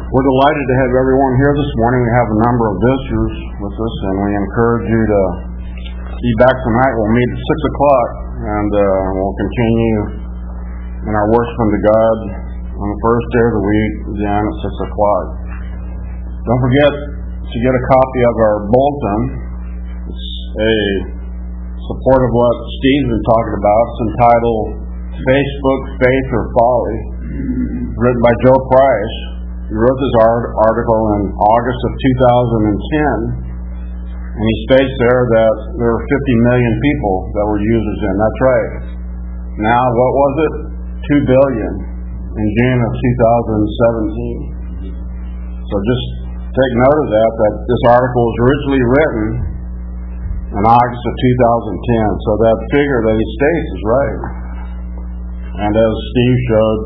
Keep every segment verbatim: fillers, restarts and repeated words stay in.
We're delighted to have everyone here this morning. We have a number of visitors with us, and we encourage you to be back tonight. We'll meet at six o'clock, and uh, we'll continue in our worship unto God on the first day of the week, again at six o'clock. Don't forget to get a copy of our bulletin. It's a support of what Steve's been talking about. It's entitled Facebook, Faith, or Folly, written by Joe Price. He wrote this article in August of two thousand ten, and he states there that there were fifty million people that were users in. That's right. Now, what was it? two billion in June of two thousand seventeen. So just take note of that, that this article was originally written in August of two thousand ten. So that figure that he states is right. And as Steve showed,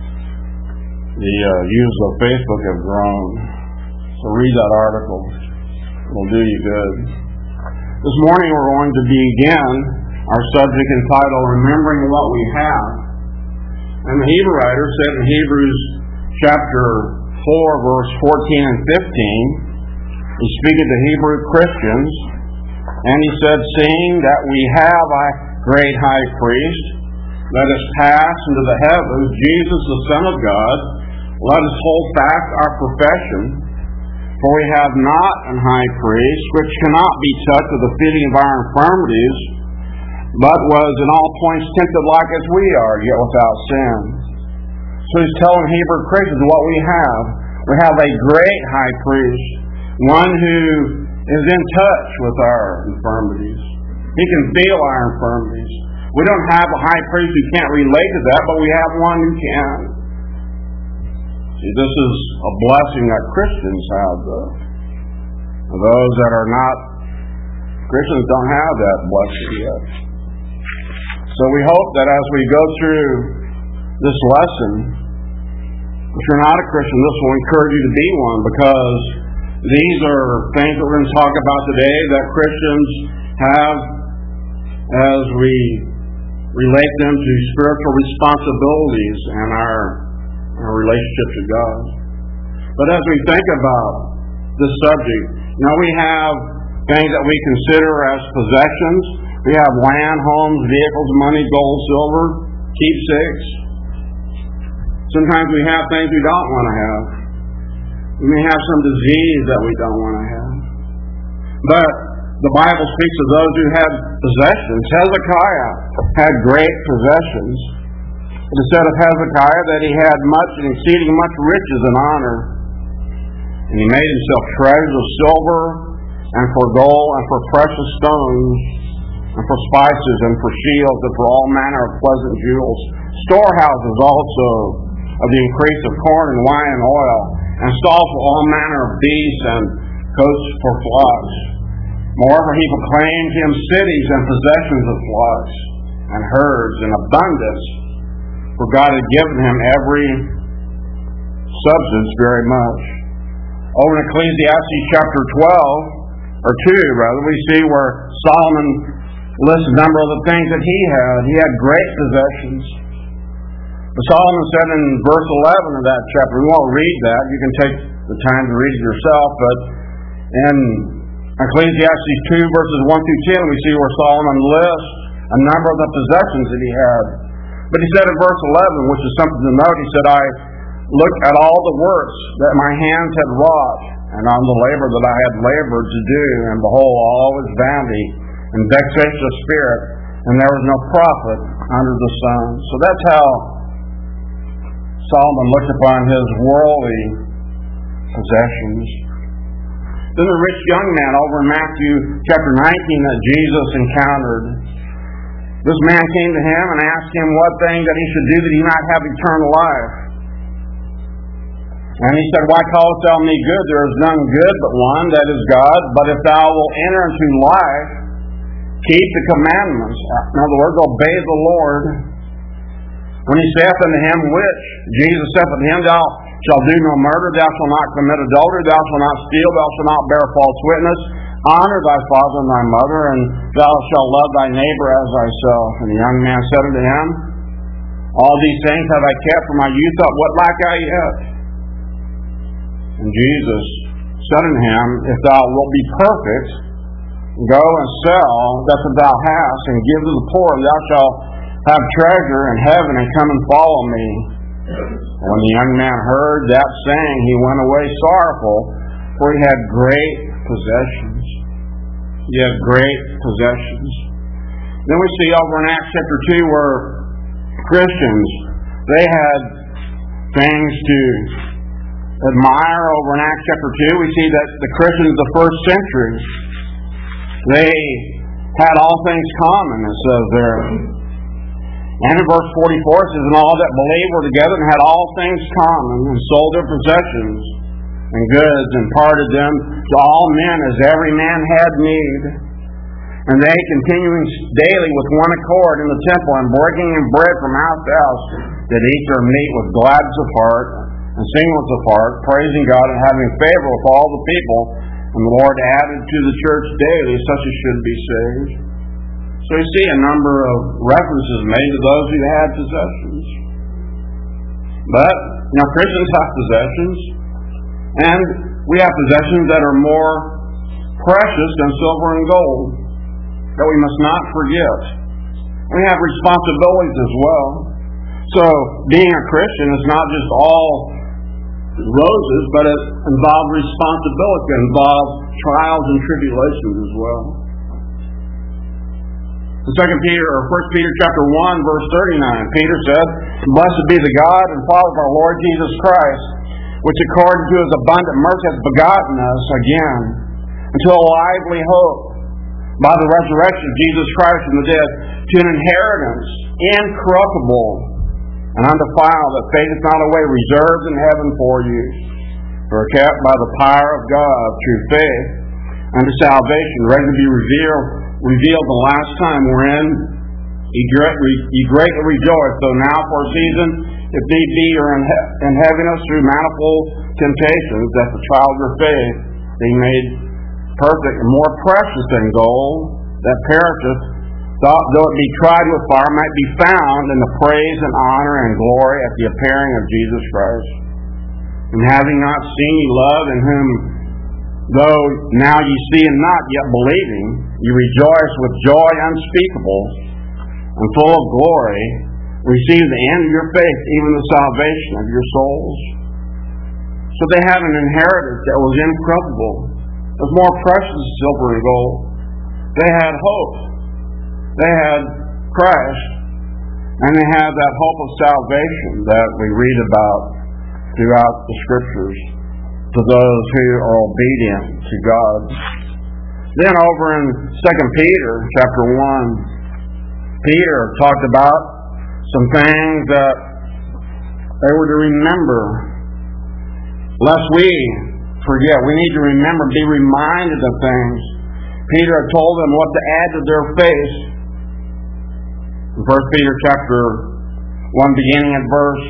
the uh, users of Facebook have grown. So read that article. It'll do you good. This morning we're going to begin our subject entitled Remembering What We Have. And the Hebrew writer said in Hebrews chapter four, verse fourteen and fifteen, he's speaking to Hebrew Christians, and he said, "Seeing that we have a great high priest, let us pass into the heavens, Jesus the Son of God. Let us hold fast our profession, for we have not an high priest which cannot be touched with the feeling of our infirmities, but was in all points tempted like as we are, yet without sin." So he's telling Hebrew Christians what we have. We have a great high priest, one who is in touch with our infirmities. He can feel our infirmities. We don't have a high priest who can't relate to that, but we have one who can. See, this is a blessing that Christians have, though. Those that are not Christians don't have that blessing yet. So we hope that as we go through this lesson, if you're not a Christian, this will encourage you to be one, because these are things that we're going to talk about today that Christians have as we relate them to spiritual responsibilities and our, our relationship to God. But as we think about this subject, you know, we have things that we consider as possessions. We have land, homes, vehicles, money, gold, silver, keepsakes. Sometimes we have things we don't want to have. We may have some disease that we don't want to have. But the Bible speaks of those who had possessions. Hezekiah had great possessions. It is said of Hezekiah that he had much and exceeding much riches and honor. And he made himself treasures of silver, and for gold, and for precious stones, and for spices, and for shields, and for all manner of pleasant jewels. Storehouses also of the increase of corn and wine and oil, and stalls for all manner of beasts, and coats for flocks. Moreover, he proclaimed him cities and possessions of flocks and herds in abundance, for God had given him every substance very much. Over in Ecclesiastes chapter twelve, or two rather, we see where Solomon lists a number of the things that he had. He had great possessions. But Solomon said in verse eleven of that chapter, we won't read that, you can take the time to read it yourself, but in Ecclesiastes two, verses one through ten, we see where Solomon lists a number of the possessions that he had. But he said in verse eleven, which is something to note, he said, "I looked at all the works that my hands had wrought, and on the labor that I had labored to do, and behold, all was vanity and vexation of spirit, and there was no profit under the sun." So that's how Solomon looked upon his worldly possessions. Then the rich young man over in Matthew chapter nineteen that Jesus encountered, this man came to him and asked him what thing that he should do that he might have eternal life. And he said, "Why callest thou me good? There is none good but one, that is God. But if thou wilt enter into life, keep the commandments." In other words, obey the Lord. When he saith unto him, which? Jesus saith unto him, "Thou shalt do no murder, thou shalt not commit adultery, thou shalt not steal, thou shalt not bear false witness, honor thy father and thy mother, and thou shalt love thy neighbor as thyself." And the young man said unto him, "All these things have I kept from my youth up, what lack I yet?" And Jesus said unto him, If thou wilt be perfect, go and sell that thou hast, and give to the poor, and thou shalt have treasure in heaven, and come and follow me. And when the young man heard that saying, he went away sorrowful, for he had great possessions. He had great possessions. Then we see over in Acts chapter two where Christians, they had things to admire. Over in Acts chapter two, we see that the Christians of the first century, they had all things common, it says there. And in verse forty-four it says, And all that believed were together and had all things common, and sold their possessions and goods, and parted them to all men as every man had need. And they, continuing daily with one accord in the temple, and breaking in bread from house to house, did eat their meat with gladness of heart and singleness of heart, praising God and having favor with all the people. And the Lord added to the church daily such as should be saved. So you see a number of references made to those who had possessions. But, you know, Christians have possessions, and we have possessions that are more precious than silver and gold, that we must not forget. We have responsibilities as well. So, being a Christian is not just all roses, but it involves responsibility. It involves trials and tribulations as well. In Second Peter or First Peter chapter one, verse thirty-nine, Peter said, Blessed be the God and Father of our Lord Jesus Christ, which according to his abundant mercy has begotten us again into a lively hope by the resurrection of Jesus Christ from the dead, to an inheritance incorruptible and undefiled, that fadeth not away, reserved in heaven for you, for kept by the power of God through faith unto salvation, ready to be revealed, revealed the last time, wherein ye greatly rejoice, though now for a season, if need be, are in, he- in heaviness through manifold temptations, that the trial of your faith be made perfect and more precious than gold, that perisheth, though it be tried with fire, might be found in the praise and honor and glory at the appearing of Jesus Christ. And having not seen ye love, in whom, though now ye see him not, yet believing, ye rejoice with joy unspeakable and full of glory, receive the end of your faith, even the salvation of your souls. So they have an inheritance that was incorruptible. It was more precious than silver and gold. They had hope. They had Christ. And they had that hope of salvation that we read about throughout the Scriptures to those who are obedient to God. Then over in Second Peter chapter one, Peter talked about some things that they were to remember, lest we forget. We need to remember, be reminded of things. Peter had told them what to add to their faith. In First Peter chapter one, beginning at verse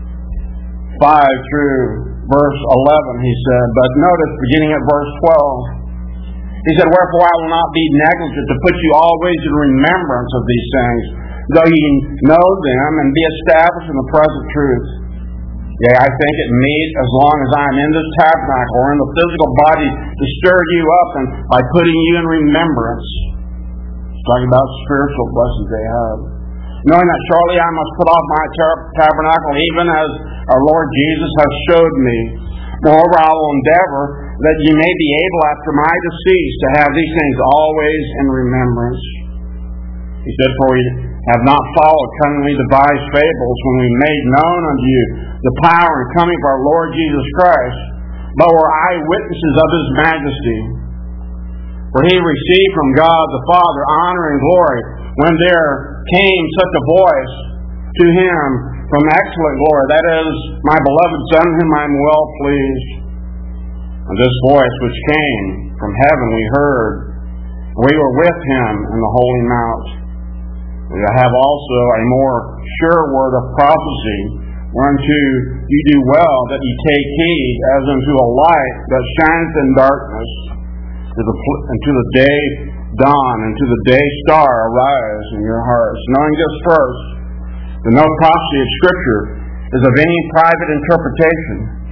five through verse eleven, he said, but notice beginning at verse twelve, he said, Wherefore I will not be negligent to put you always in remembrance of these things, though ye know them, and be established in the present truth. Yea, I think it meet, as long as I am in this tabernacle, or in the physical body, to stir you up, and by putting you in remembrance. He's talking about spiritual blessings they have. Knowing that surely I must put off my tar- tabernacle, even as our Lord Jesus has showed me. Moreover, I will endeavor that ye may be able after my decease to have these things always in remembrance. He said, For we have not followed cunningly devised fables when we made known unto you the power and coming of our Lord Jesus Christ, but were eyewitnesses of his majesty. For he received from God the Father honor and glory, when there came such a voice to him from excellent glory, that is, my beloved Son, whom I am well pleased. And this voice which came from heaven we heard, we were with him in the holy mount. We have also a more sure word of prophecy, whereunto you do well that ye take heed, as unto a light that shineth in darkness, to the, unto the day dawn, and to the day star arise in your hearts, knowing this first, that no prophecy of Scripture is of any private interpretation.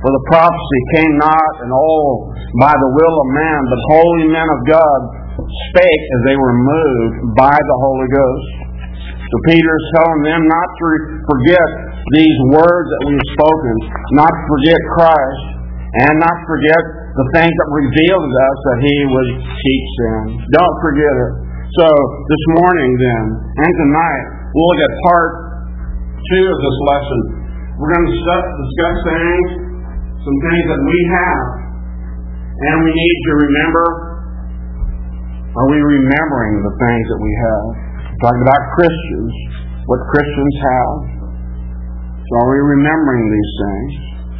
For the prophecy came not in all by the will of man, but holy men of God spake as they were moved by the Holy Ghost. So Peter is telling them not to forget these words that we've spoken, not to forget Christ, and not to forget the things that revealed to us that He would teach them. Don't forget it. So this morning then, and tonight, we'll look at part two of this lesson. We're going to discuss things, some things that we have, and we need to remember. Are we remembering the things that we have? We're talking about Christians, what Christians have. So are we remembering these things?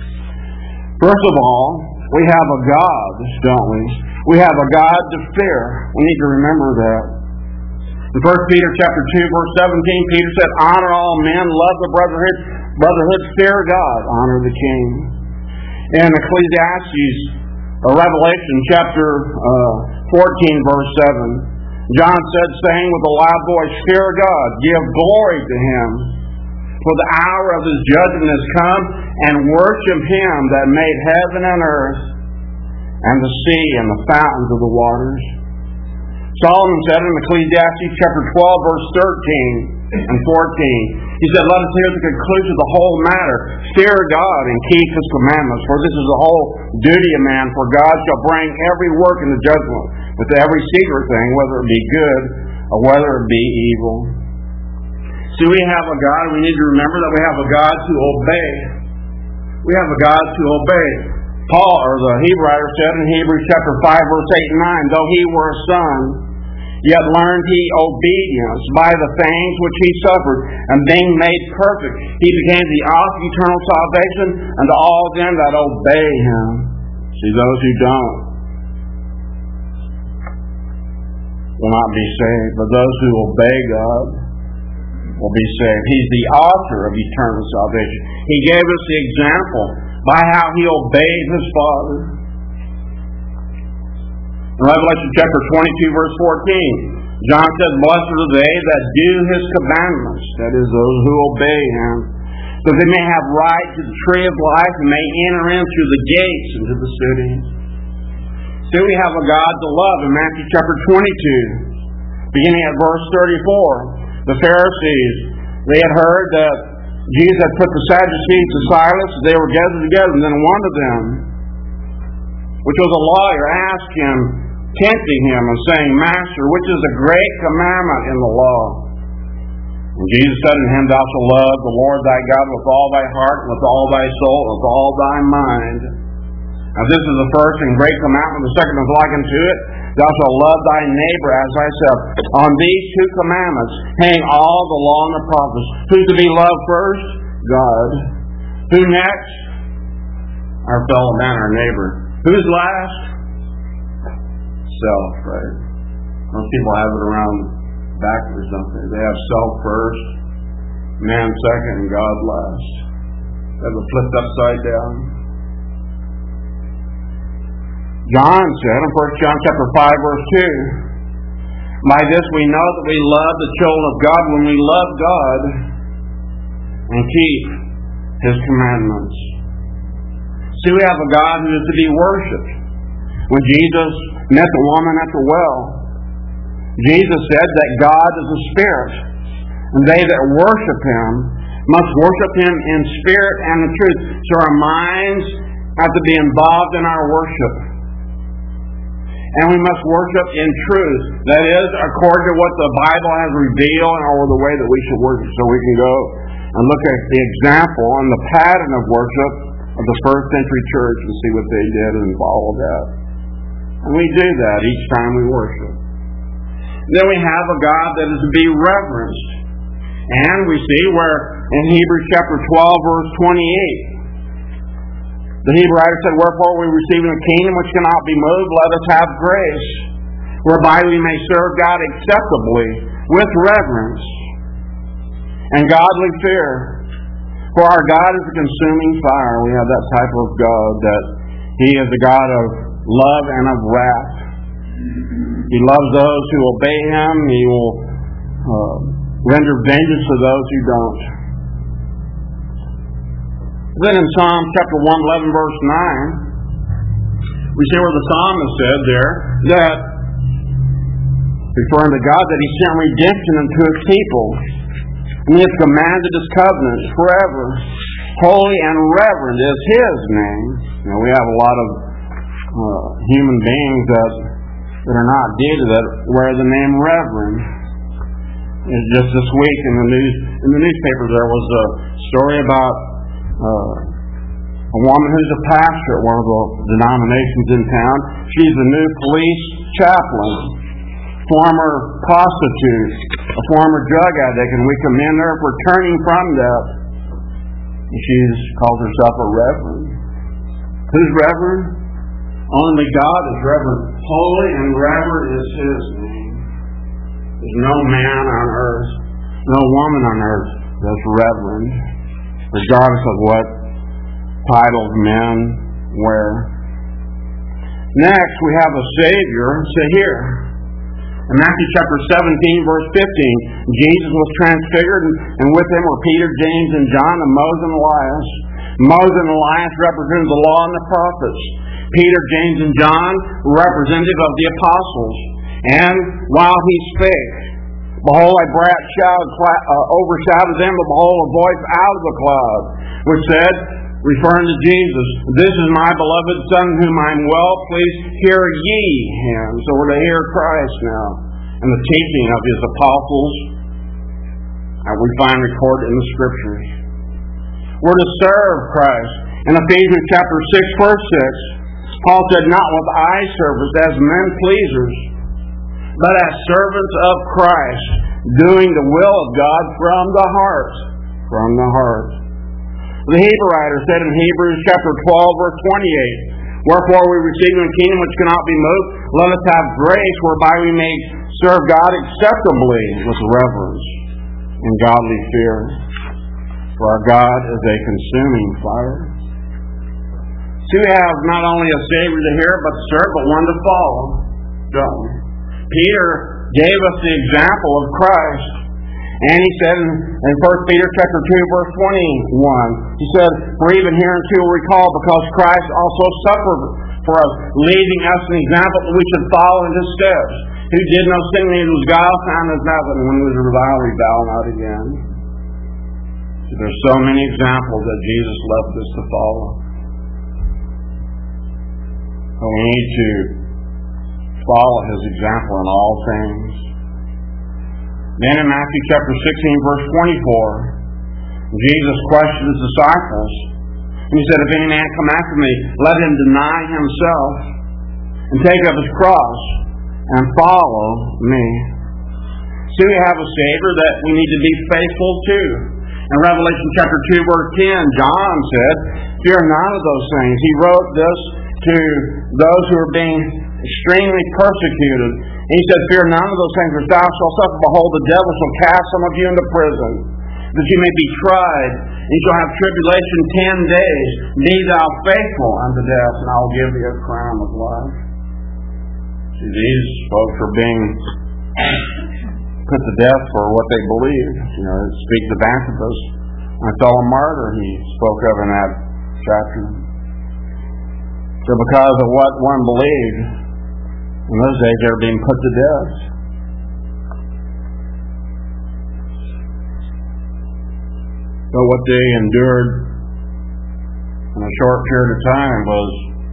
First of all, we have a God, don't we? We have a God to fear. We need to remember that. In First Peter chapter two, verse seventeen, Peter said, honor all men, love the brotherhood, brotherhood, fear God, honor the king. In Ecclesiastes, or Revelation chapter uh, fourteen, verse seven, John said, saying with a loud voice, fear God, give glory to Him, for the hour of His judgment has come, and worship Him that made heaven and earth, and the sea and the fountains of the waters. Solomon said in Ecclesiastes chapter twelve, verse thirteen and fourteen, he said, let us hear the conclusion of the whole matter. Fear God and keep His commandments, for this is the whole duty of man, for God shall bring every work into judgment, with every secret thing, whether it be good or whether it be evil. See, we have a God, we need to remember that we have a God to obey. We have a God to obey. Paul, or the Hebrew writer, said in Hebrews chapter five, verse eight and nine, though he were a son, yet learned he obedience by the things which he suffered, and being made perfect, he became the author of eternal salvation unto all them that obey Him. See, those who don't will not be saved, but those who obey God will be saved. He's the author of eternal salvation. He gave us the example by how He obeyed His Father. In Revelation chapter twenty-two, verse fourteen, John said, blessed are they that do His commandments, that is, those who obey Him, so they may have right to the tree of life and may enter in through the gates into the city. So we have a God to love in Matthew chapter twenty-two, beginning at verse thirty-four. The Pharisees, they had heard that Jesus had put the Sadducees to silence. They were gathered together, and then one of them, which was a lawyer, asked Him, tempting Him and saying, Master, which is the great commandment in the law? And Jesus said unto him, thou shalt love the Lord thy God with all thy heart, with all thy soul, with all thy mind. Now this is the first and great commandment. The second is like unto it, thou shalt love thy neighbor as thyself. On these two commandments hang all the law and the prophets. Who's to be loved first? God. Who next? Our fellow man, our neighbor. Who's last? Self, right? Most people have it around backwards, don't they? They have self first, man second, and God last. They have it flipped upside down. John said in First John chapter five, verse two, by this we know that we love the children of God when we love God and keep His commandments. See, we have a God who is to be worshipped. When Jesus met the woman at the well, Jesus said that God is a spirit, and they that worship Him must worship Him in spirit and in truth. So our minds have to be involved in our worship. And we must worship in truth. That is, according to what the Bible has revealed or the way that we should worship. So we can go and look at the example and the pattern of worship of the first century church and see what they did and follow that. And we do that each time we worship. Then we have a God that is to be reverenced. And we see where in Hebrews chapter twelve, verse twenty-eight, the Hebrew writer said, wherefore we receive a kingdom which cannot be moved, let us have grace, whereby we may serve God acceptably with reverence and godly fear. For our God is a consuming fire. We have that type of God, that He is a God of love and of wrath. He loves those who obey Him. He will uh, render vengeance to those who don't. Then in Psalm chapter one eleven, verse nine, we see where the psalmist said there that, referring to God, that He sent redemption unto His people, and He has commanded His covenant forever. Holy and reverend is His name. Now, we have a lot of uh, human beings that that are not deities that wear the name reverend. And just this week in the news, in the newspaper, there was a story about uh, a woman who's a pastor at one of the denominations in town. She's the new police chaplain, former prostitute, a former drug addict, and we commend her for turning from that. She calls herself a reverend. Who's reverend? Only God is reverend. Holy and reverend is His name. There's no man on earth, no woman on earth that's reverend, regardless of what titles men wear. Next, we have a Savior. So here, in Matthew chapter seventeen, verse fifteen, Jesus was transfigured, and with Him were Peter, James, and John, and Moses and Elias. Moses and Elias represented the law and the prophets. Peter, James, and John, representative of the apostles. And while He spake, behold, a bright cloud uh, overshadowed them, but behold, a voice out of the cloud, which said, referring to Jesus, "This is my beloved Son, whom I am well pleased. Hear ye Him." So we're to hear Christ now, and the teaching of His apostles that we find recorded in the Scriptures. We're to serve Christ. In Ephesians chapter six, verse six, Paul said, "Not with eye service as men pleasers, but as servants of Christ, doing the will of God from the heart." From the heart. The Hebrew writer said in Hebrews chapter twelve, verse twenty-eight, "Wherefore we receive a kingdom which cannot be moved. Let us have grace whereby we may serve God acceptably with reverence and godly fear. For our God is a consuming fire." So we have not only a Savior to hear, but to serve, but one to follow. Don't we? Peter gave us the example of Christ. And he said in, in First Peter chapter two, verse twenty-one, he said, "For even hereunto we recall, because Christ also suffered for us, leaving us an example that we should follow in His steps. Who did no sin, neither was guile found in His mouth, and when He was reviled, reviled not again." So there's so many examples that Jesus left us to follow. But we need to follow His example in all things. Then in Matthew chapter sixteen, verse twenty-four, Jesus questioned His disciples. And He said, "If any man come after me, let him deny himself and take up his cross and follow me." So we have a Savior that we need to be faithful to. In Revelation chapter two, verse ten, John said, "Fear none of those things." He wrote this to those who are being extremely persecuted. And he said, "Fear none of those things which thou shalt suffer. Behold, the devil shall cast some of you into prison, that you may be tried, and you shall have tribulation ten days. Be thou faithful unto death, and I will give thee a crown of life." See, these folks are being put to death for what they believe. You know, it speaks of Antipas, a fellow martyr he spoke of in that chapter. So because of what one believed, in those days they were being put to death. But what they endured in a short period of time was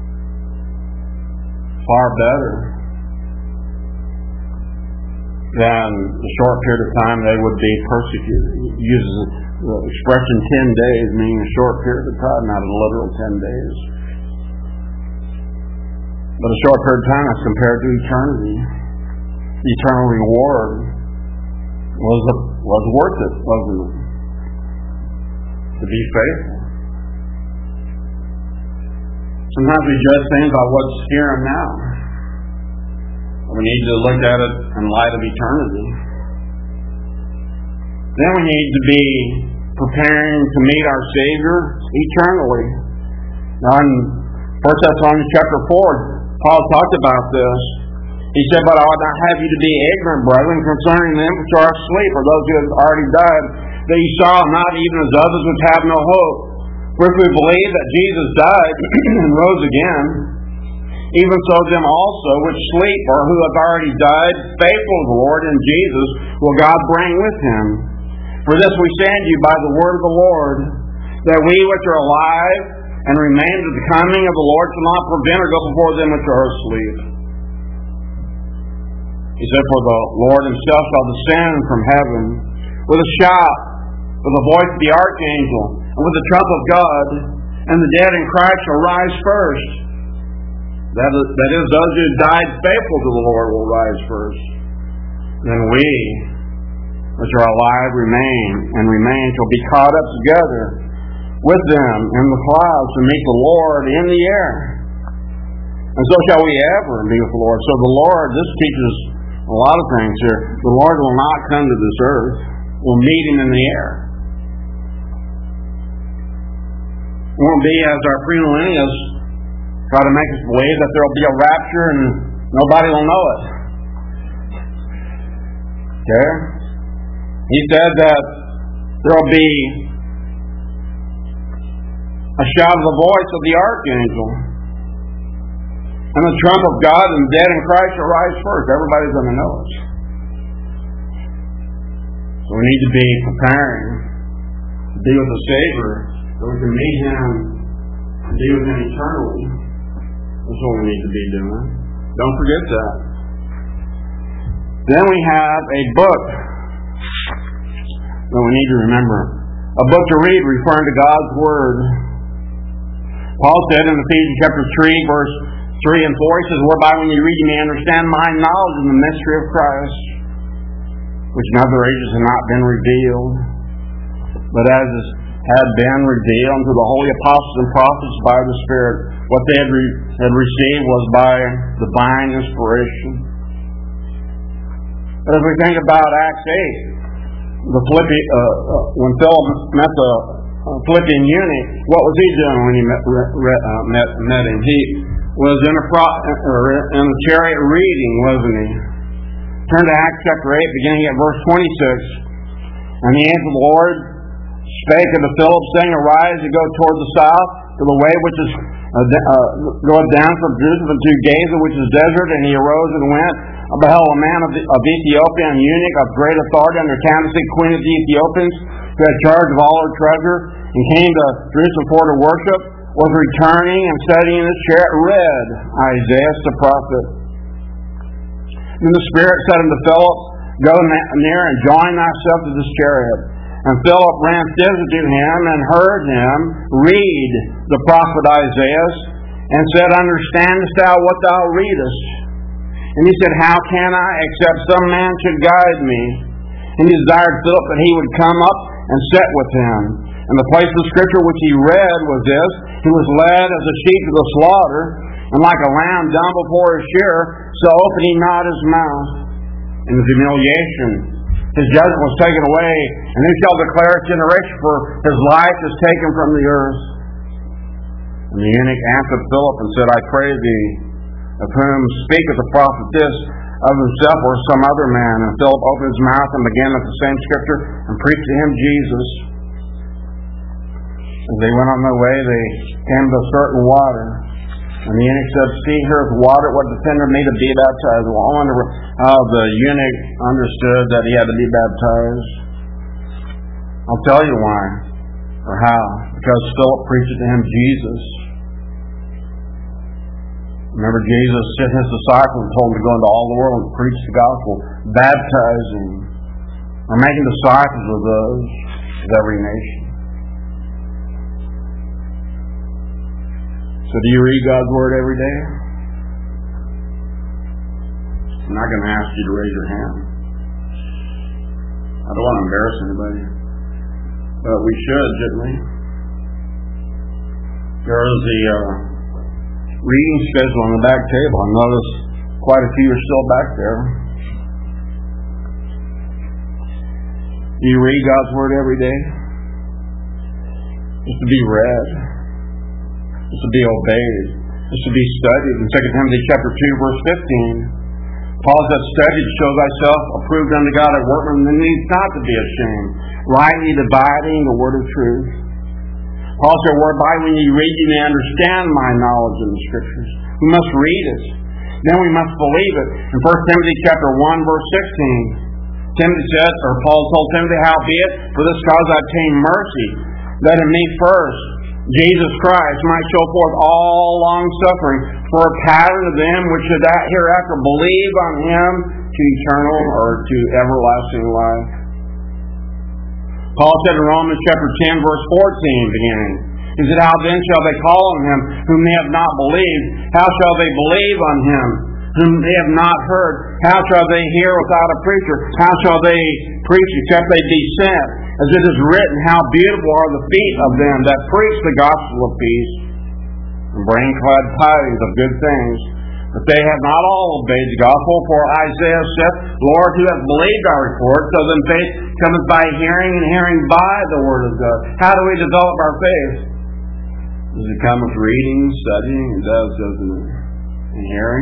far better than the short period of time they would be persecuted. He uses the expression ten days, meaning a short period of time, not a literal ten days. But a short period of time as compared to eternity. The eternal reward was was worth it, wasn't it? To be faithful. Sometimes we judge things by what's here and now. We need to look at it in light of eternity. Then we need to be preparing to meet our Savior eternally. Now in First Thessalonians chapter four, Paul talked about this. He said, "But I would not have you to be ignorant, brethren, concerning them which are asleep, or those who have already died, that ye saw not even as others which have no hope. For if we believe that Jesus died and rose again, even so them also which sleep or who have already died, faithful of the Lord in Jesus, will God bring with him. For this we say unto you by the word of the Lord, that we which are alive and remain to the coming of the Lord shall not prevent or go before them which are asleep. He said, for the Lord himself shall descend from heaven with a shout, with the voice of the archangel, and with the trump of God, and the dead in Christ shall rise first. That is, that is, those who died faithful to the Lord will rise first. Then we, which are alive, remain, and remain shall be caught up together with them in the clouds to meet the Lord in the air. And so shall we ever be with the Lord. So the Lord, this teaches a lot of things here. The Lord will not come to this earth. We'll meet him in the air. It won't be as our premillennialists try to make us believe that there will be a rapture and nobody will know it. Okay? He said that there will be a shout of the voice of the archangel, and the trump of God, and the dead in Christ shall rise first. Everybody's going to know us. So we need to be preparing to be with the Savior, so we can meet him and be with him eternally. That's what we need to be doing. Don't forget that. Then we have a book that we need to remember. A book to read referring to God's Word. Paul said in Ephesians chapter three, verse three and four, he says, whereby when you read you may understand my knowledge in the mystery of Christ, which in other ages had not been revealed, but as had been revealed to the holy apostles and prophets by the Spirit. What they had, re- had received was by divine inspiration. But as we think about Acts eight, the Philippi, uh, uh, when Philip met the uh, Philippian eunuch, what was he doing when he met, re, uh, met, met him? He was in a, pro, or in a chariot reading, wasn't he? Turn to Acts chapter eight, beginning at verse twenty-six. And the angel of the Lord spake unto Philip, saying, arise and go toward the south, to the way which is uh, uh, goeth down from Jerusalem to Gaza, which is desert. And he arose and went, and beheld a man of, the, of Ethiopia, an eunuch of great authority under Candace, queen of the Ethiopians, who had charge of all her treasure, and came to Jerusalem for to worship, was returning and studying his chariot, read Isaiah the prophet. Then the Spirit said unto Philip, go near and join thyself to this chariot. And Philip ran thither to him and heard him read the prophet Isaiah, and said, understandest thou what thou readest? And he said, how can I, except some man should guide me? And he desired Philip that he would come up and sit with him. And the place of Scripture which he read was this, he was led as a sheep to the slaughter, and like a lamb dumb before his shearer, so opened he not his mouth. In his humiliation, his judgment was taken away, and who shall declare his generation, for his life is taken from the earth? And the eunuch answered Philip and said, I pray thee, of whom speaketh the prophet this, of himself or some other man? And Philip opened his mouth and began at the same Scripture, and preached to him Jesus. As they went on their way, they came to a certain water. And the eunuch said, see, here is water, what defended me to be baptized? Well, I wonder how the eunuch understood that he had to be baptized. I'll tell you why, or how. Because Philip preached to him Jesus. Remember, Jesus sent his disciples and told them to go into all the world and preach the gospel, baptizing, or making disciples of those of every nation. So do you read God's Word every day? I'm not going to ask you to raise your hand. I don't want to embarrass anybody. But we should, shouldn't we? There is the uh, reading schedule on the back table. I notice quite a few are still back there. Do you read God's Word every day? Just to be read. Just to be obeyed. Just to be studied. In Second Timothy chapter two, verse fifteen, Paul said, study to show thyself approved unto God, a workman that needs not to be ashamed, rightly dividing the word of truth. Paul said, whereby when you read, you may understand my knowledge in the Scriptures. We must read it. Then we must believe it. In First Timothy chapter one, verse sixteen, Timothy said, or Paul told Timothy, howbeit, for this cause I obtain mercy, that in me first Jesus Christ might show forth all long suffering for a pattern of them which should hereafter believe on him to eternal or to everlasting life. Paul said in Romans chapter ten, verse fourteen, beginning, he said, how then shall they call on him whom they have not believed? How shall they believe on him whom they have not heard? How shall they hear without a preacher? How shall they preach except they be sent? As it is written, how beautiful are the feet of them that preach the gospel of peace, and bring glad tidings of good things. But they have not all obeyed the gospel, for Isaiah saith, Lord, who hath believed our report? So then faith cometh by hearing, and hearing by the word of God. How do we develop our faith? Does it come with reading, studying? It does, doesn't it? And hearing?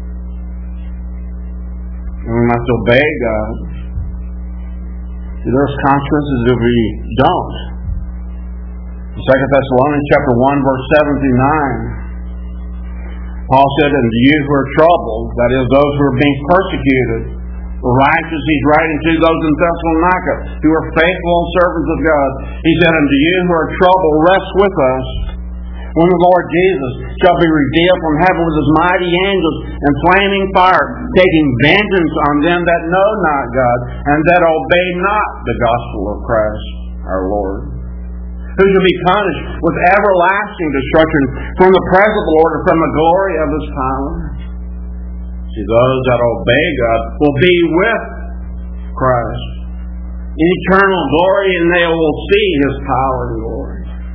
And we must obey God. See, there's consequences if we don't. Second Thessalonians chapter one, verse seven through nine. Paul said, and to you who are troubled, that is, those who are being persecuted, the righteous, he's writing to those in Thessalonica who are faithful and servants of God. He said, and to you who are troubled, rest with us when the Lord Jesus shall be revealed from heaven with his mighty angels and flaming fire, taking vengeance on them that know not God, and that obey not the gospel of Christ our Lord, who shall be punished with everlasting destruction from the present Lord and from the glory of his power. See, those that obey God will be with Christ in eternal glory, and they will see his power and glory.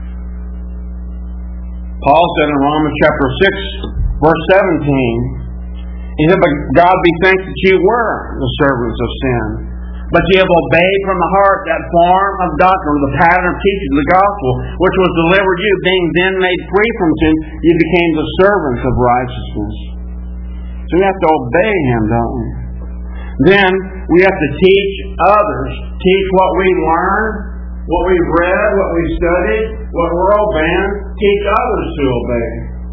Paul said in Romans chapter six, verse seventeen, he said, but God be thanked that you were the servants of sin, but ye have obeyed from the heart that form of doctrine, the pattern of teaching the gospel, which was delivered you, being then made free from sin, you became the servants of righteousness. So we have to obey him, don't we? Then we have to teach others, teach what we learned, what we've read, what we've studied, what we're obeying, teach others to obey.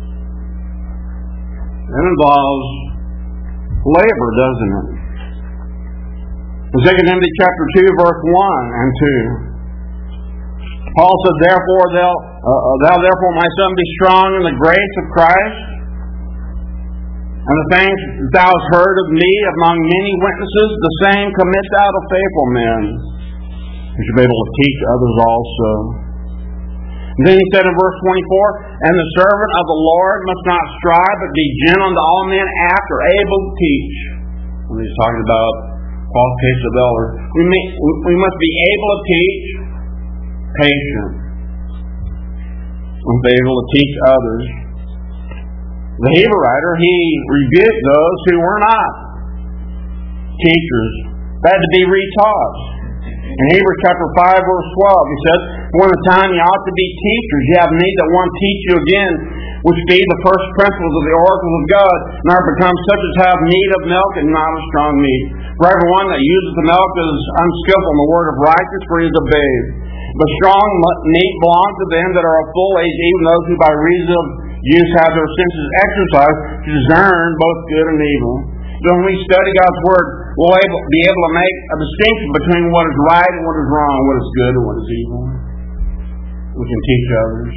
That involves labor, doesn't it? In Second Timothy chapter two, verse one and two, Paul said, Therefore, thou, uh, thou therefore, my son, be strong in the grace of Christ, and the things thou hast heard of me among many witnesses, the same commit thou to faithful men, who should be able to teach others also. And then he said in verse twenty-four, And the servant of the Lord must not strive, but be gentle unto all men, after able to teach. When he's talking about qualifications of elders, we, may, we must be able to teach, patient, and be able to teach others. The Hebrew writer, he rebuked those who were not teachers, but had to be retaught. In Hebrews chapter five, verse twelve, he says, When the time you ought to be teachers, you have need that one teach you again, which be the first principles of the oracles of God, and are become such as have need of milk and not of strong meat. For everyone that uses the milk is unskillful in the word of righteousness, for he is a babe. But strong meat belongs to them that are of full age, even those who by reason of use have their senses exercised to discern both good and evil. So when we study God's Word, we'll able, be able to make a distinction between what is right and what is wrong, what is good and what is evil. We can teach others.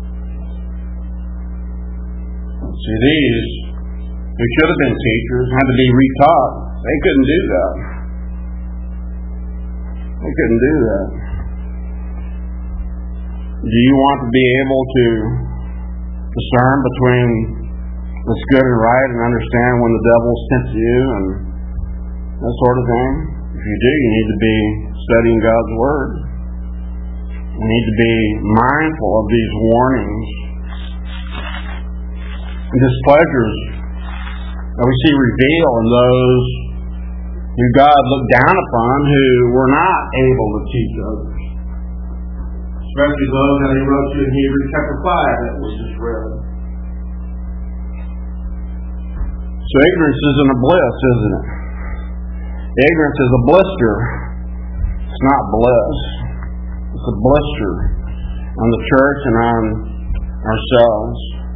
See, these who should have been teachers had to be retaught. They couldn't do that. They couldn't do that. Do you want to be able to discern between what's good and right and understand when the devil's tempts you and that sort of thing? If you do, you need to be studying God's Word. You need to be mindful of these warnings and displeasures that we see revealed in those who God looked down upon who were not able to teach others. Especially those that he wrote to in Hebrews chapter five that we just read. So ignorance isn't a bliss, isn't it? Ignorance is a blister. It's not bliss. It's a blister. on the church and on ourselves.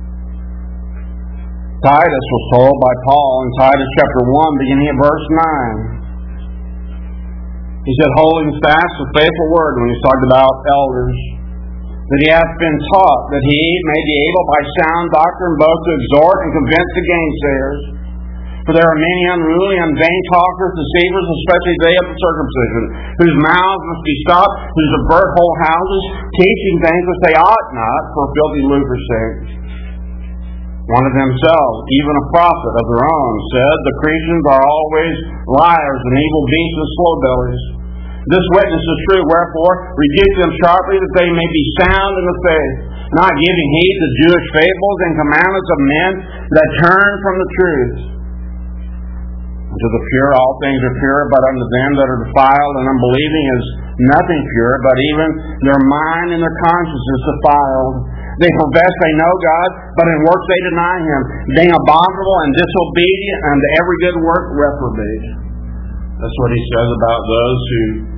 Titus was told by Paul in Titus chapter one, beginning at verse nine. He said, holding fast the faithful word, when he talked about elders, that he hath been taught, that he may be able by sound doctrine both to exhort and convince the gainsayers. For there are many unruly and vain talkers, deceivers, especially they of the circumcision, whose mouths must be stopped, who subvert whole houses, teaching things which they ought not, for filthy lucre's sake. One of themselves, even a prophet of their own, said, the Cretans are always liars and evil beasts and slow bellies. This witness is true, wherefore rebuke them sharply, that they may be sound in the faith, not giving heed to Jewish fables and commandments of men that turn from the truth. To the pure all things are pure, but unto them that are defiled and unbelieving is nothing pure, but even their mind and their conscience is defiled. They profess they know God, but in works they deny Him, being abominable and disobedient unto every good work reprobate. That's what he says about those who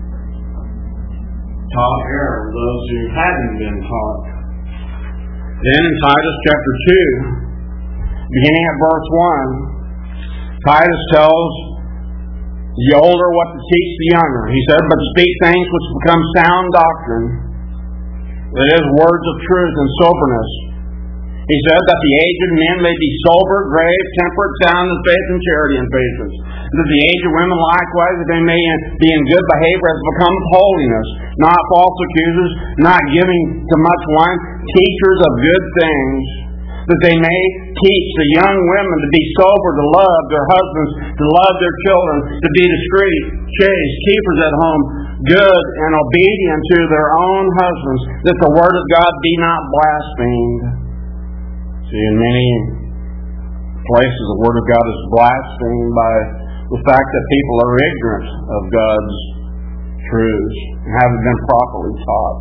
taught error, those who hadn't been taught. Then in Titus chapter two, beginning at verse one, Titus tells the older what to teach the younger. He said, but speak things which become sound doctrine, that is, words of truth and soberness. He said that the aged men may be sober, grave, temperate, sound in faith and charity and patience. That the aged women likewise, that they may be in good behavior as becomes holiness, not false accusers, not giving to much wine, teachers of good things. That they may teach the young women to be sober, to love their husbands, to love their children, to be discreet, chaste, keepers at home, good and obedient to their own husbands, that the word of God be not blasphemed. See, in many places the word of God is blasphemed by the fact that people are ignorant of God's truths and haven't been properly taught.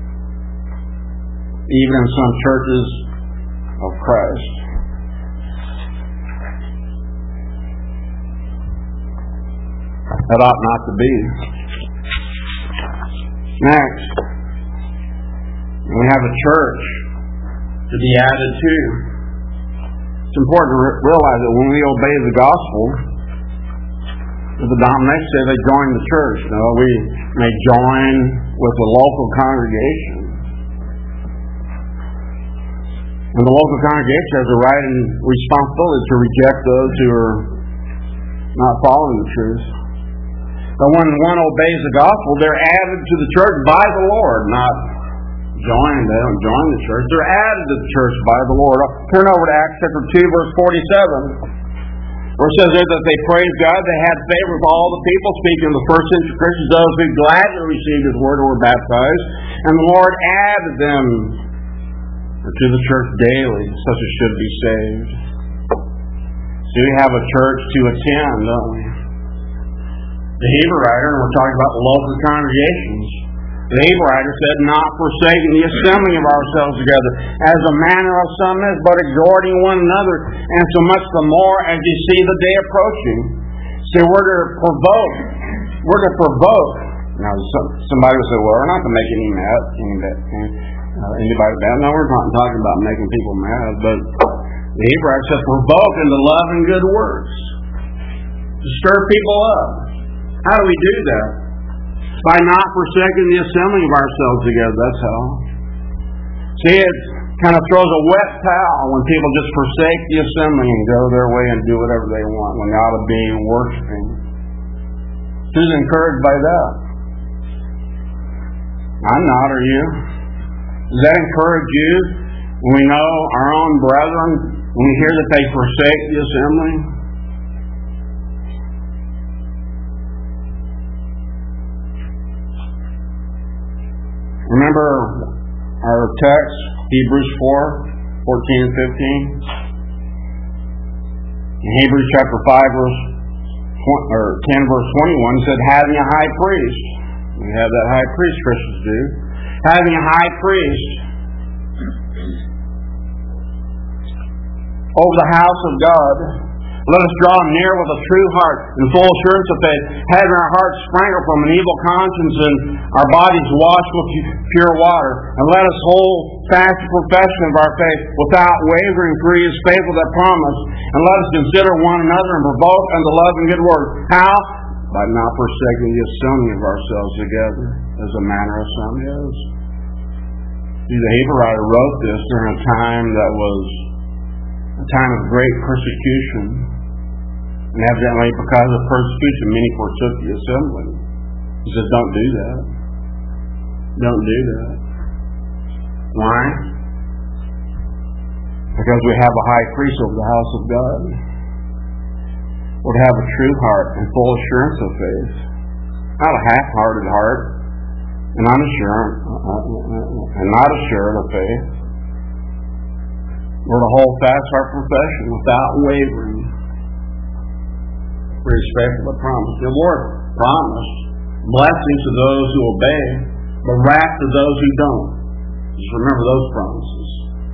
Even in some churches of Christ. That ought not to be. Next, we have a church to be added to. It's important to re- realize that when we obey the gospel, the denomination say they join the church. No, we may join with the local congregation. And the local congregation has a right and responsibility to reject those who are not following the truth. But when one obeys the gospel, they're added to the church by the Lord, not joined. They don't join the church. They're added to the church by the Lord. Turn over to Acts chapter two, verse forty-seven, where it says there that they praised God. They had favor with all the people, speaking of the first century Christians, those who gladly received His word and were baptized. And the Lord added them to the church daily, such as should be saved. So we have a church to attend, don't we? The Hebrew writer, and we're talking about the local congregations, the Hebrew writer said, not forsaking the assembling of ourselves together, as the manner of some is, but exhorting one another, and so much the more as you see the day approaching. So we're to provoke. We're to provoke. Now, somebody would say, well, we're not to make any mad, any bad, uh, anybody bad. No, we're not talking about making people mad, but the Hebrew writer said, provoke into love and good works. To stir people up. How do we do that? By not forsaking the assembling of ourselves together. That's how. See, it kind of throws a wet towel when people just forsake the assembling and go their way and do whatever they want when they ought to be worshiping. Who's encouraged by that? I'm not, are you? Does that encourage you when we know our own brethren, when we hear that they forsake the assembly? Remember our text, Hebrews four, fourteen and fifteen? In Hebrews chapter five, verse or ten, verse twenty-one, said, having a high priest. We have that high priest, Christians do. Having a high priest over the house of God, Let us draw near with a true heart and full assurance of faith, having our hearts sprinkled from an evil conscience and our bodies washed with pure water. And let us hold fast the profession of our faith without wavering, for He is faithful that promise. And let us consider one another and provoke unto love and good works. How? By not forsaking the assembling of ourselves together, as the manner of some is. See, the Hebrew writer wrote this during a time that was a time of great persecution. And evidently, because of persecution, many forsook the assembly. He says, don't do that. Don't do that. Why? Because we have a high priest over the house of God. We're to have a true heart and full assurance of faith. Not a half-hearted heart and unassured, and not assured of faith. We're to hold fast our profession without wavering. For He is faithful to promise. The Lord promised blessings to those who obey, but wrath to those who don't. Just remember those promises.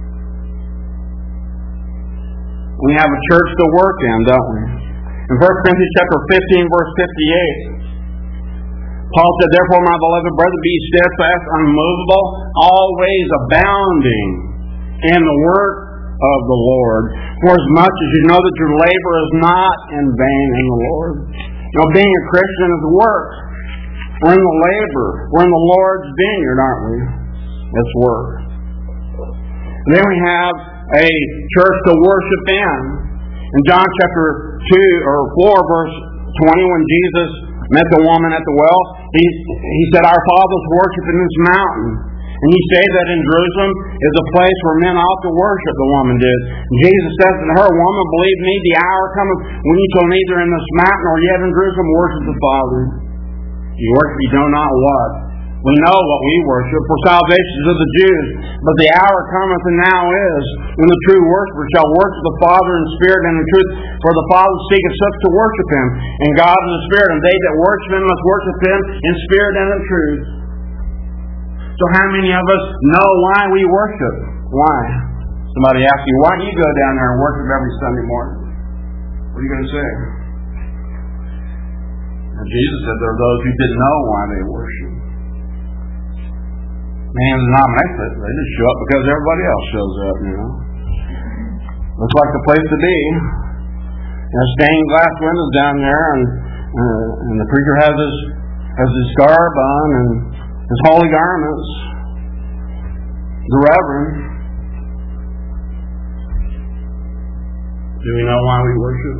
We have a church to work in, don't we? In First Corinthians chapter fifteen, verse fifty-eight, Paul said, therefore, my beloved brethren, be steadfast, unmovable, always abounding in the work of the Lord, for as much as you know that your labor is not in vain in the Lord. You know, being a Christian is work. We're in the labor. We're in the Lord's vineyard, aren't we? It's work. And then we have a church to worship in. In John chapter two or four, verse twenty, when Jesus met the woman at the well, he, he said, our fathers worship in this mountain. And He said that in Jerusalem is a place where men ought to worship, the woman did. And Jesus says to her, woman, believe me, the hour cometh when you shall neither in this mountain or yet in Jerusalem worship the Father. You worship, you know not what. We know what we worship, for salvation is of the Jews. But the hour cometh and now is, when the true worshiper shall worship the Father in spirit and in truth. For the Father seeketh such to worship Him, and God in the Spirit. And they that worship Him must worship Him in spirit and in truth. So how many of us know why we worship? Why? Somebody asks you, why do you go down there and worship every Sunday morning? What are you going to say? And Jesus said there are those who didn't know why they worship. Man, the denomination, they just show up because everybody else shows up, you know. Looks like the place to be. You know, stained glass windows down there, and uh, and the preacher has his has his garb on and his holy garments. The reverend. Do we know why we worship?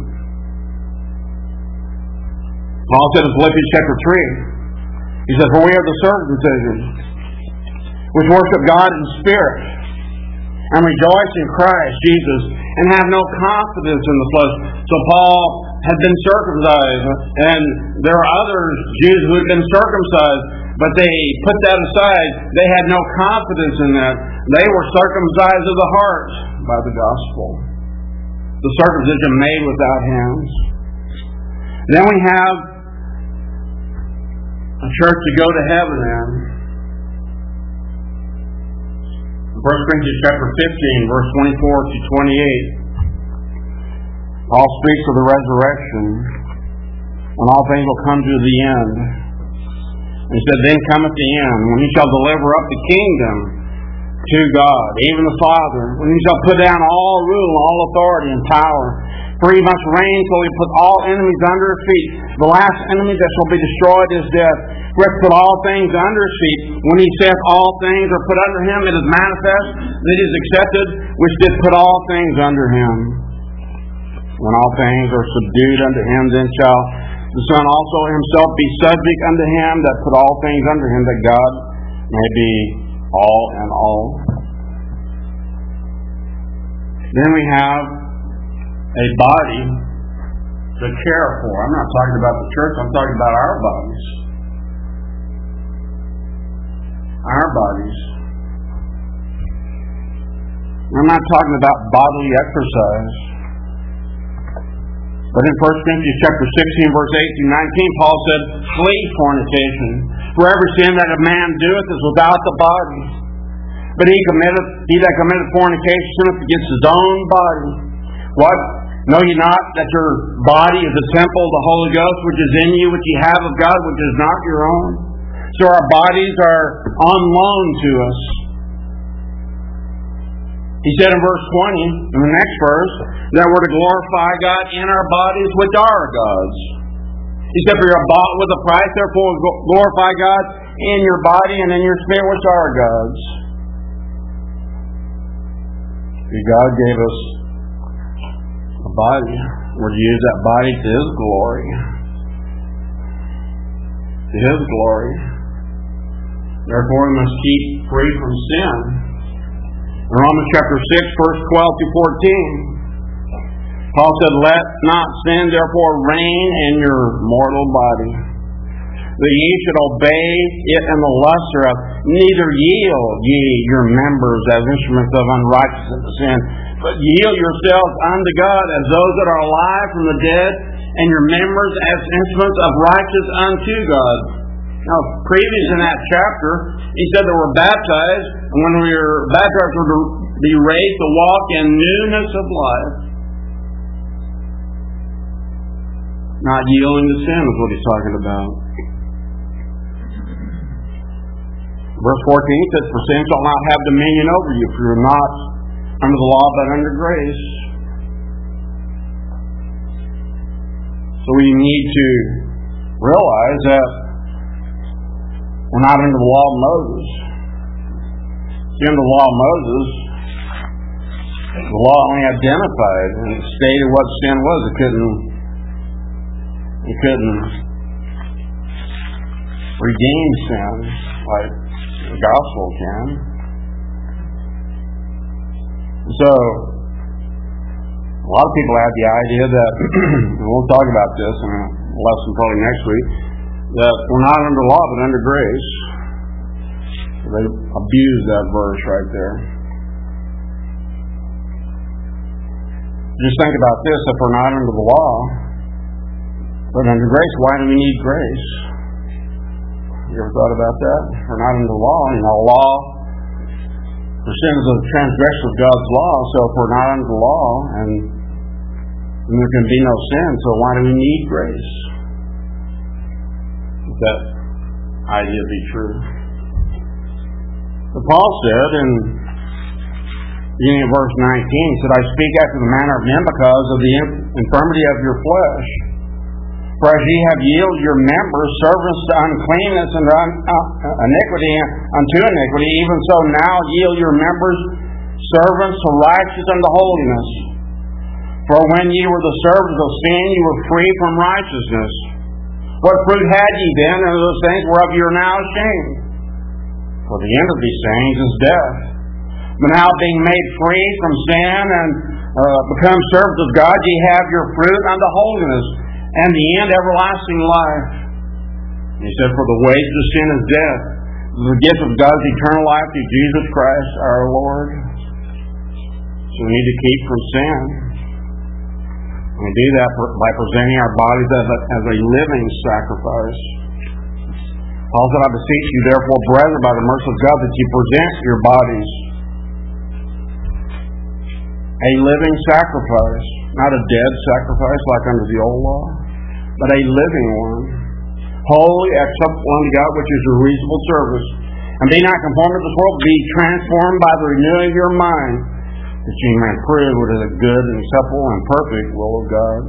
Paul said in Philippians chapter three, he said, for we are the circumcision, which worship God in spirit, and rejoice in Christ Jesus, and have no confidence in the flesh. So Paul had been circumcised, and there are other Jews who had been circumcised, but they put that aside. They had no confidence in that. They were circumcised of the heart by the gospel. The circumcision made without hands. Then we have a church to go to heaven in. First Corinthians chapter fifteen, verse twenty-four to twenty-eight. Paul speaks of the resurrection, when all things will come to the end. And he said, then cometh the end, when He shall deliver up the kingdom to God, even the Father, when He shall put down all rule, all authority and power. For He must reign till He put all enemies under His feet. The last enemy that shall be destroyed is death. For He put all things under His feet. When He saith all things are put under Him, it is manifest that He is accepted, which did put all things under Him. When all things are subdued unto Him, then shall the Son also Himself be subject unto Him that put all things under Him, that God may be all in all. Then we have a body to care for. I'm not talking about the church, I'm talking about our bodies. Our bodies. I'm not talking about bodily exercise. But in First Corinthians chapter sixteen, verse eight through nineteen, Paul said, flee fornication. For every sin that a man doeth is without the body. But he committeth, he that committeth fornication sinneth against his own body. What? Know ye not that your body is a temple of the Holy Ghost, which is in you, which ye have of God, which is not your own? So our bodies are on loan to us. He said in verse twenty, in the next verse, that we're to glorify God in our bodies, which are God's. He said, for you are bought with a price, therefore glorify God in your body and in your spirit, which are God's. God gave us a body. We're to use that body to His glory. To His glory. Therefore, we must keep free from sin. In Romans chapter six, verse twelve to fourteen, Paul said, let not sin therefore reign in your mortal body, that ye should obey it in the lust thereof. Neither yield ye your members as instruments of unrighteousness to sin, but yield yourselves unto God as those that are alive from the dead, and your members as instruments of righteousness unto God. Now, previous in that chapter, he said that we're baptized, and when we are baptized, we're to be raised to walk in newness of life. Not yielding to sin is what he's talking about. Verse fourteen says, for sin shall not have dominion over you, for you're not under the law, but under grace. So we need to realize that we're not under the law of Moses. See, under the law of Moses, the law only identified and stated what sin was. It couldn't, it couldn't redeem sin like the gospel can. So, a lot of people have the idea that, and we'll talk about this in a lesson probably next week, that we're not under law but under grace. They abuse that verse right there. Just think about this: if we're not under the law but under grace, why do we need grace? You ever thought about that? If we're not under the law, you know, law, for sin is a transgression of God's law. So if we're not under the law, and, and there can be no sin, so why do we need grace? That idea be true. But Paul said in beginning of verse nineteen, he said, I speak after the manner of men because of the infirmity of your flesh. For as ye have yielded your members servants to uncleanness and un, uh, iniquity unto iniquity, even so now yield your members servants to righteousness and to holiness. For when ye were the servants of sin, ye were free from righteousness. What fruit had ye then of those things whereof ye are now ashamed? For the end of these things is death. But now being made free from sin and uh, become servants of God, ye have your fruit unto holiness, and the end everlasting life. And he said, for the wages of sin is death. The gift of God's eternal life through Jesus Christ our Lord. So we need to keep from sin. We do that by presenting our bodies as a, as a living sacrifice. Paul said, I beseech you, therefore, brethren, by the mercy of God, that you present your bodies a living sacrifice, not a dead sacrifice like under the old law, but a living one, holy, acceptable unto God, which is your reasonable service. And be not conformed to this world, be transformed by the renewing of your mind, that ye may prove what is a good and acceptable and perfect will of God.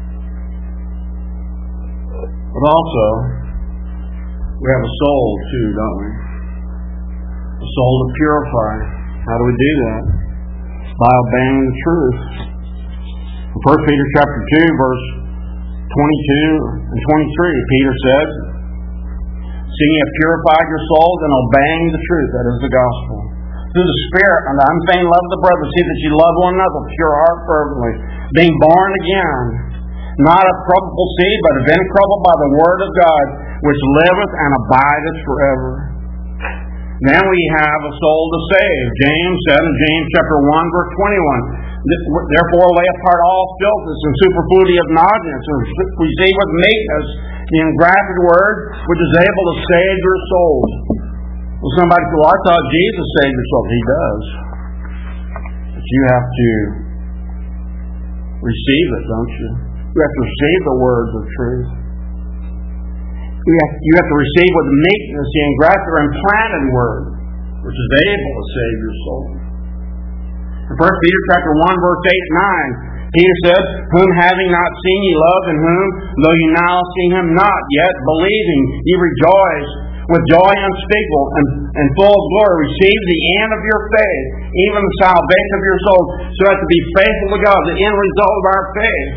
But also, we have a soul too, don't we? A soul to purify. How do we do that? By obeying the truth. In First Peter chapter two, verse twenty-two and twenty-three, Peter said, seeing ye have purified your souls in obeying the truth, that is the gospel, through the Spirit and the unfeigned love of the brethren, see that ye love one another with pure heart fervently, being born again, not of corruptible seed, but of incorruptible by the word of God, which liveth and abideth forever. Then we have a soul to save. James said in James chapter one, verse twenty-one, therefore lay apart all filthiness and superfluity of naughtiness, and receive with meekness the engrafted word, which is able to save your souls. Well, somebody said, well, I thought Jesus saved your soul. He does. But you have to receive it, don't you? You have to receive the words of truth. You have, you have to receive with meekness the engrafted or implanted word, which is able to save your soul. In First Peter chapter one, verse eight and nine, Peter said, "Whom having not seen ye love, in whom, though ye now see him not, yet believing, ye rejoice with joy unspeakable and, and full of glory. Receive the end of your faith, even the salvation of your soul, so as to be faithful to God," the end result of our faith.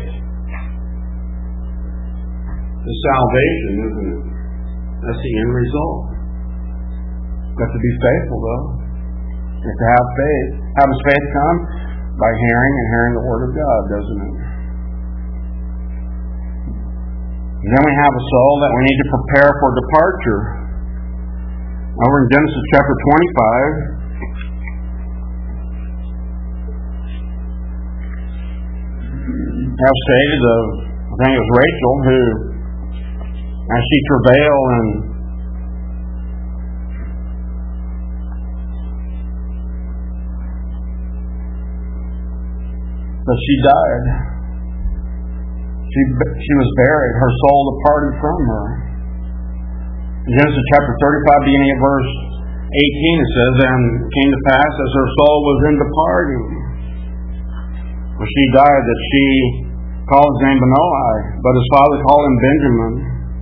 The salvation, isn't it? That's the end result. You have to be faithful, though. You have to have faith. How does faith come? By hearing and hearing the Word of God, doesn't it? And then we have a soul that we need to prepare for departure. Over in Genesis chapter twenty-five, we have stated of, I think it was Rachel, who, as she travailed and but she died. She she was buried. Her soul departed from her. In Genesis chapter thirty-five, beginning at verse eighteen, it says, "And it came to pass, as her soul was in departing, for she died, that she called his name Benoi, but his father called him Benjamin.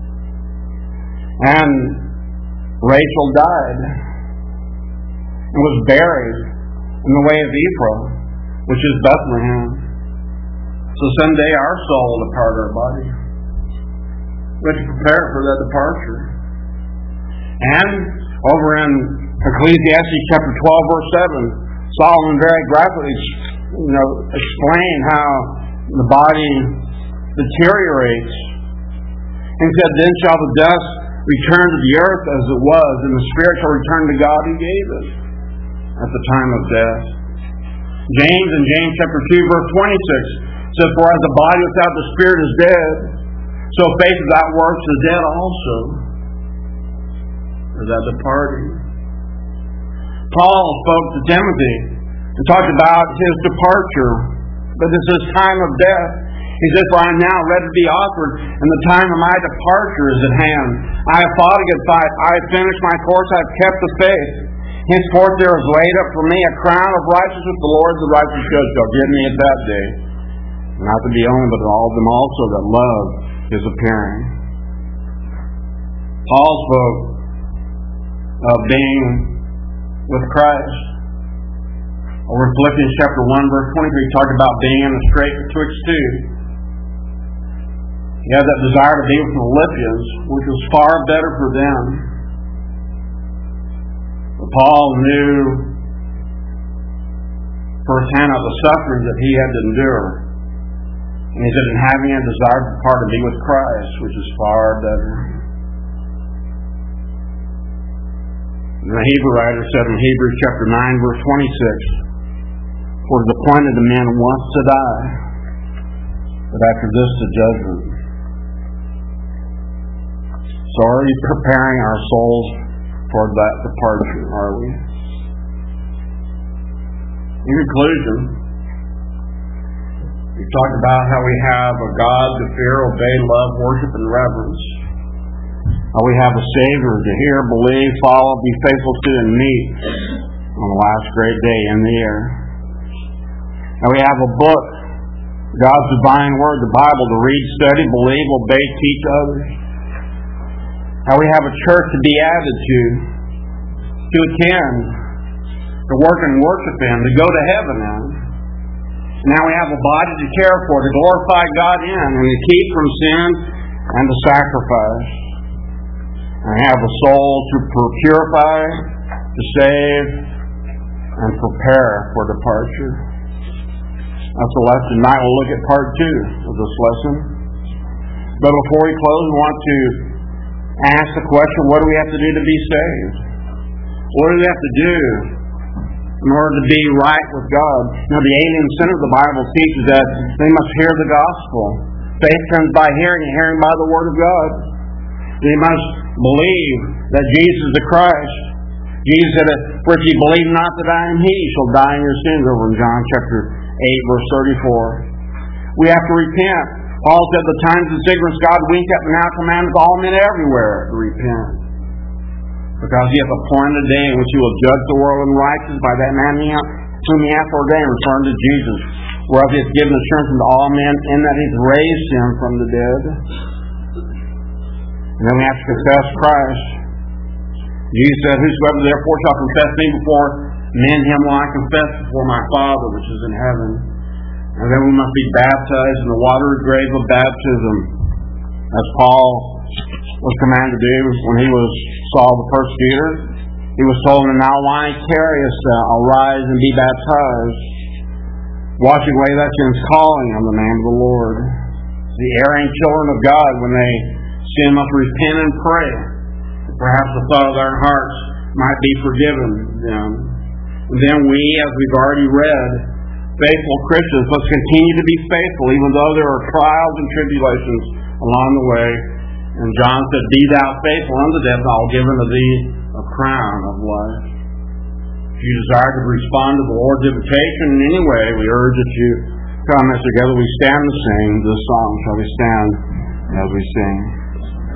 And Rachel died and was buried in the way of Ephraim, which is Bethlehem. So someday our soul will depart our body. We have to prepare for that departure." And over in Ecclesiastes chapter twelve, verse seven, Solomon very graphically, you know, explained how the body deteriorates. And said, "Then shall the dust return to the earth as it was, and the spirit shall return to God who gave it at the time of death." James in James chapter two, verse twenty-six says, "For as the body without the spirit is dead, so faith without works is dead also." Or that departing. Paul spoke to Timothy and talked about his departure. But this is time of death. He says, "For I am now ready to be offered, and the time of my departure is at hand. I have fought a good fight. I have finished my course. I have kept the faith. Henceforth there is laid up for me a crown of righteousness. The Lord, the righteous judge, shall give me at that day. Not to be only, but all of them also that love his appearing." Paul spoke of being with Christ. Over in Philippians chapter one, verse twenty-three, he talked about being in the strait betwixt two. He had that desire to be with the Philippians, which was far better for them. But Paul knew firsthand of the suffering that he had to endure. And he said, "In having a desire to depart to be with Christ, which is far better." And the Hebrew writer said in Hebrews chapter nine, verse twenty-six, "For it is appointed to men once to die, but after this the judgment." So are we preparing our souls for that departure, are we? In conclusion, we've talked about how we have a God to fear, obey, love, worship, and reverence. How we have a Savior to hear, believe, follow, be faithful to, and meet on the last great day in the air. How we have a book, God's divine Word, the Bible, to read, study, believe, obey, teach others. How we have a church to be added to, to attend, to work and worship in, to go to heaven in. Now we have a body to care for, to glorify God in, and to keep from sin and to sacrifice. And we have a soul to purify, to save, and prepare for departure. That's the lesson. Tonight we'll look at part two of this lesson. But before we close, we want to ask the question, what do we have to do to be saved? What do we have to do in order to be right with God? Now, the alien sin of the Bible teaches that they must hear the gospel. Faith comes by hearing, and hearing by the Word of God. They must believe that Jesus is the Christ. Jesus said, "For if ye believe not that I am He, ye shall die in your sins," over in John chapter eight, verse thirty-four. We have to repent. Paul said, the times of ignorance God winked at, but now commands all men everywhere to repent. Because he hath appointed a day in which he will judge the world in righteousness by that man whom he hath ordained, referring to Jesus, whereof he hath given assurance unto all men, in that he hath raised him from the dead. And then we have to confess Christ. Jesus said, whosoever therefore shall confess me before men, him will I confess before my Father which is in heaven. And then we must be baptized in the watery grave of baptism, as Paul was commanded to do when he was Saul the persecutor. He was told, and now why tarriest thou? Arise and be baptized, washing away thy sins, calling on the name of the Lord. The erring children of God, when they sin, must repent and pray. Perhaps the thought of their hearts might be forgiven them. And then we, as we've already read, faithful Christians, must continue to be faithful, even though there are trials and tribulations along the way. And John said, be thou faithful unto death, I will give unto thee a crown of life. If you desire to respond to the Lord's invitation in any way, we urge that you come as together we stand and sing this song. Shall we stand as we sing?